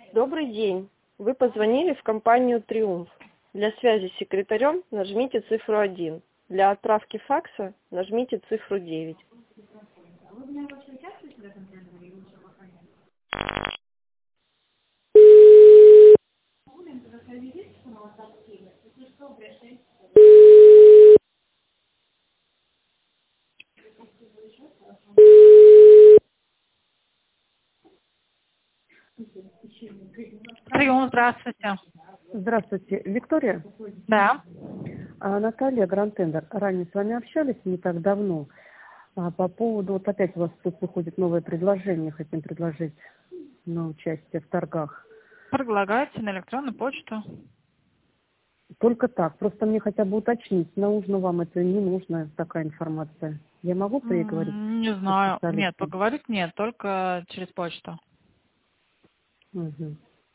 Добрый день. Вы позвонили в компанию «Триумф». Для связи с секретарем нажмите цифру 1. Для отправки факса нажмите цифру 9. Прием, здравствуйте. Здравствуйте, Виктория. Да. Наталья Грантендер. Ранее с вами общались не так давно. По поводу, вот опять у вас тут выходит новое предложение, хотим предложить на участие в торгах. Предлагайте на электронную почту. Только так, просто мне хотя бы уточнить, нужно вам это, не нужна такая информация. Я могу переговорить Не со знаю. Нет, специалистом? поговорить нет, только через почту. Угу.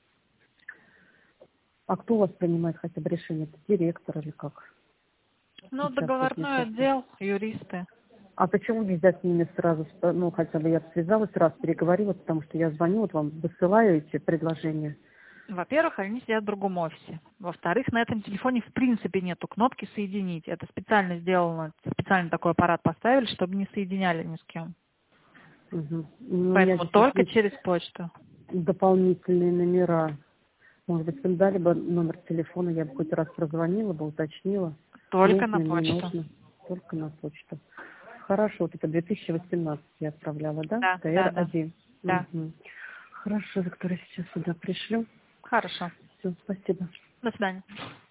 А кто у вас принимает хотя бы решение? Это директор или как? Ну, Участвует договорной участие? отдел, юристы. А почему нельзя с ними сразу, ну, хотя бы я связалась, раз переговорила, потому что я звоню, вот вам высылаю эти предложения. Во-первых, они сидят в другом офисе. Во-вторых, на этом телефоне в принципе нету кнопки «Соединить». Это специально сделано, специально такой аппарат поставили, чтобы не соединяли ни с кем. Угу. Ну, у меня Поэтому здесь вот только есть через почту. дополнительные номера. Может быть, им дали бы номер телефона, я бы хоть раз прозвонила бы, уточнила. Только Нужно, на не почту. нужно. Только на почту. Хорошо, вот это 2018 я отправляла, да? Да, да, да. ТР-1. Да. Угу. Хорошо, Виктория, сейчас сюда пришлю. Хорошо. Все, спасибо. До свидания.